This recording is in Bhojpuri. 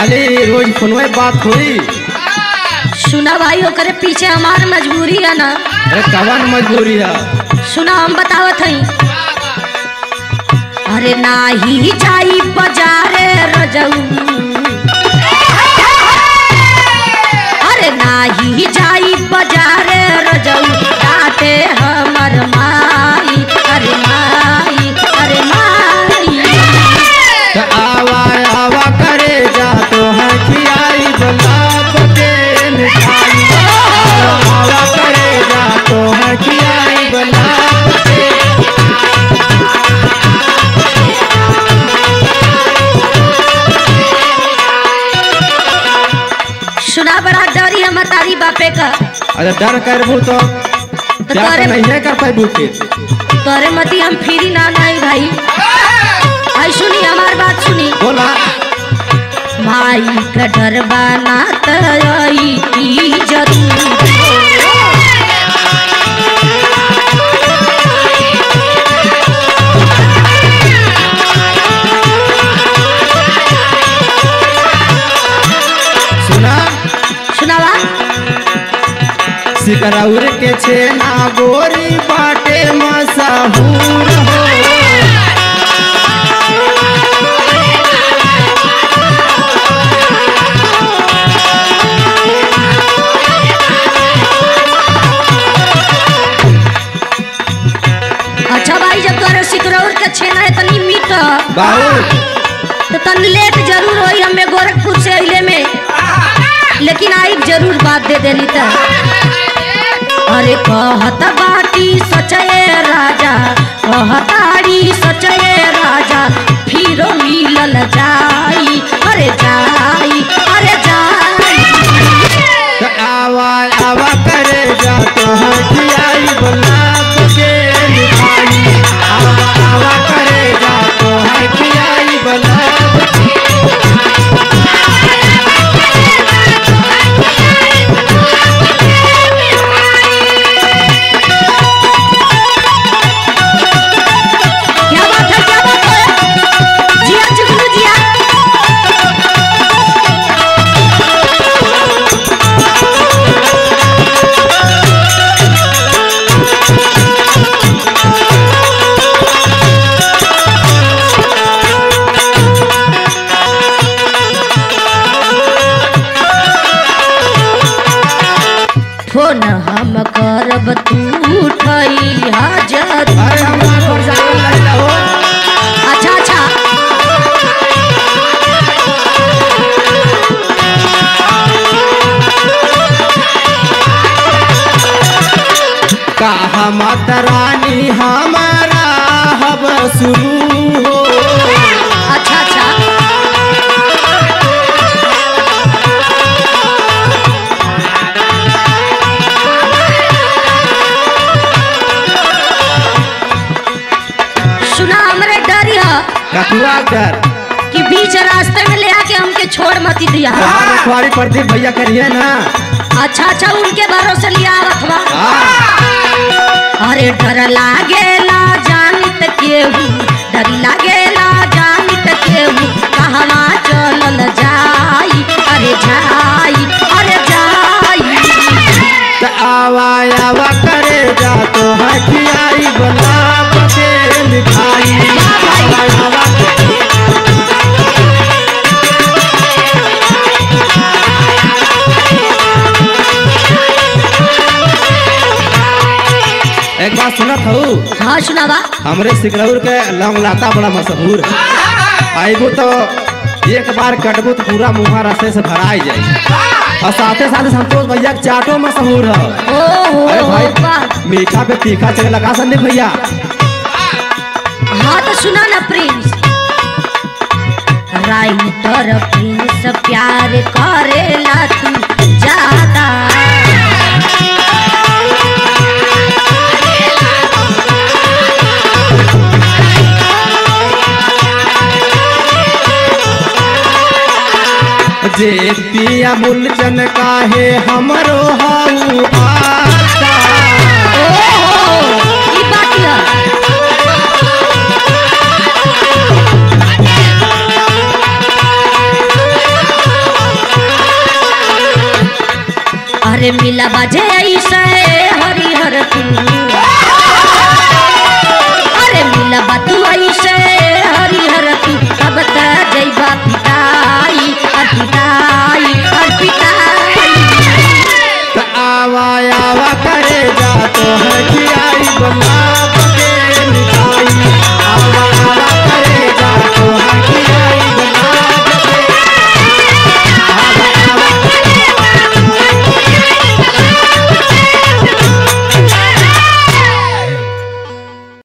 खाली रोज फोनवे बात हुई। सुना भाई ओकरे पीछे हमार मजबूरी है ना। अरे कवन मजबूरी है? सुना हम बतावत हई। अरे नाही जाई बाजारे रजऊ, अरे नाही जाई बाजारे रजऊ, डांटे हमर माई, अरे माई, अरे माई। तो आवा आवा करे जा तो है खियाई गुलाब के मिठाई, आवा करे जा तो है खियाई गुलाब के। सुना बड़ा डरी है मतारी बापे का। अरे डर करबू तो क्या तोरे नहीं कर पाबू के? तोरे मती हम फिरी ना नहीं भाई। आई सुनी हमार बात सुनी। बोला माई का डर बना तई जरूर। सुना सुनावा। सिकरौर के छेना गोरी बाटे मशहूर हो। अच्छा भाई जब तोरे सिकरौर के छेना इतनी मीठ बहुत तो तन लेट जरूर होई हमें गोरखपुर से अइले में, लेकिन आई जरूर बात दे देली त। अरे कहत बाटी सचये राजा, कहताड़ी सचये राजा, फिर मिलल जाई, अरे जाई, अरे जाई। तो आवा आवा करे जा तो है खियाई गुलाब के मिठाई, आवा आवा करे जा तो है खियाई गुलाब के। क्या बात है, क्या बात है? जिया जुगनू जिया। फोन हम करब तू उठई हाजर। अरे हमारा तो जान लगता हो। अच्छा अच्छा। कहा माता रानी हमारा हब शुरू हो। अच्छा अच्छा। सुना हमरे डरी है कथुआ कर कि बीच रास्ते में ले आके हमके छोड़ मती दिया। रखवारी प्रदीप भैया करिए ना। अच्छा अच्छा उनके भरोसे लिया रखवा। हाँ। अरे डर लागेला जानित केहू, डर लागेला जानित केहू, कहवा चलल जाई, अरे जाई, अरे जाई। तो आवा आवा करे जा तो है खियाई गुलाब के मिठाई, आवा आवा एक बात सुनत हूँ। हाँ सुनावा। हमरे सिकरौर के लौंग लाता बड़ा मशहूर है। आइबू तो एक बार कटबू तो पूरा मुँह रसे से भराई जाए। और साथे साथे संतोष भैया के चाटो मशहूर है। ओहो अरे भाई बात। मीठा पे तीखा चले लगा संदीप भैया। हाँ तो सुना ना प्रिंस। राइटर प्रिंस प्यार करेला तू ज्यादा। जे पिया मूलचन काहे हमरो हाउ आता। ओहो ई बात है। अरे मिला बाजे ऐसे